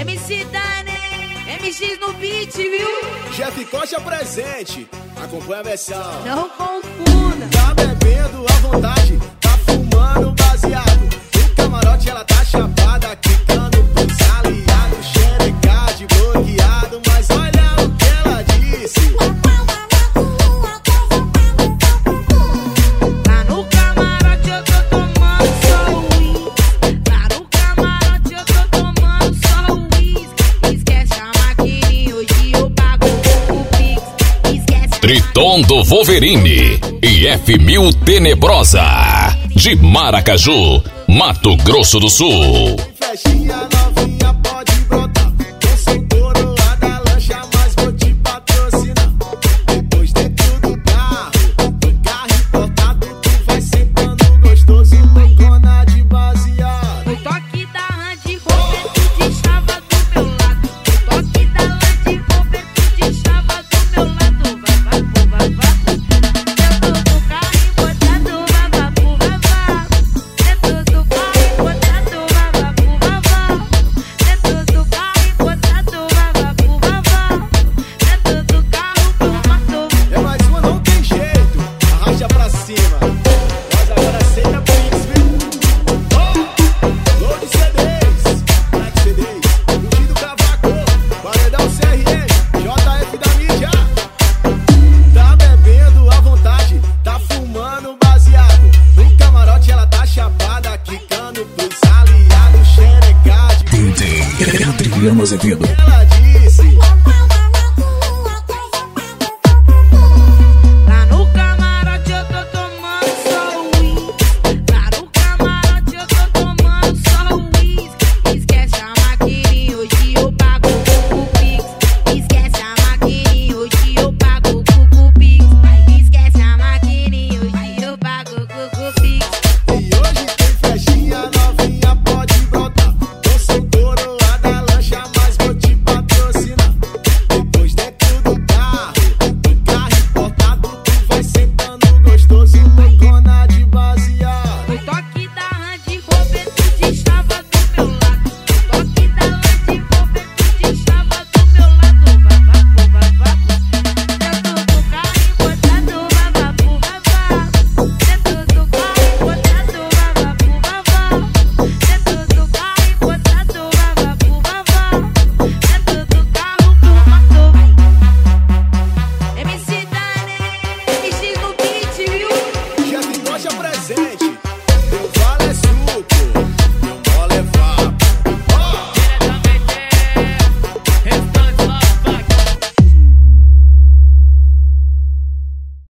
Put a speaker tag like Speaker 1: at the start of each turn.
Speaker 1: MC Dani, MX no beat, viu?
Speaker 2: Jeff Costa presente, acompanha a versão.
Speaker 1: Não confunda.
Speaker 2: Tá bebendo à vontade, tá fumando baseado. No camarote ela tá chapada, quicando pros aliados. Xereca de bloqueado, mas olha o que ela disse.
Speaker 1: Lá no camarote eu tô tomando só uísque. Lá no camarote eu tô tomando só uísque. Esquece a maquininha, hoje eu pago o Pix. Esquece
Speaker 3: Triton do Wolverine e F1000 Tenebrosa, de Maracaju, Mato Grosso do Sul.
Speaker 2: Flechinha novinha pode brotar. Eu sou coroa da lancha, mas vou te patrocinar. Depois dentro do carro importado, tu vai sentando gostoso, loucona de baseado.
Speaker 1: o toque da Range Rover, tu te chava do meu lado. O toque da Range Rover, tu te chava do meu lado. Vavapu, vavapu. Dentro do carro importado, vavapu, vavapu. Dentro do carro importado, vavapu, vavapu. Dentro do carro importado, vavapu, vavapu. Dentro do carro formato.
Speaker 2: É mais uma, não tem jeito, arrasta pra cima. Mas agora aceita Pix, viu? Oh, Load CDs, Black CDs, Fugido Cavaco, Paredão CRM, JF da mídia. Tá bebendo à vontade, tá fumando baseado. No camarote ela tá chapada, quicando pros aliados. Xereca de
Speaker 4: DJ Adriano Azevedo.
Speaker 2: ela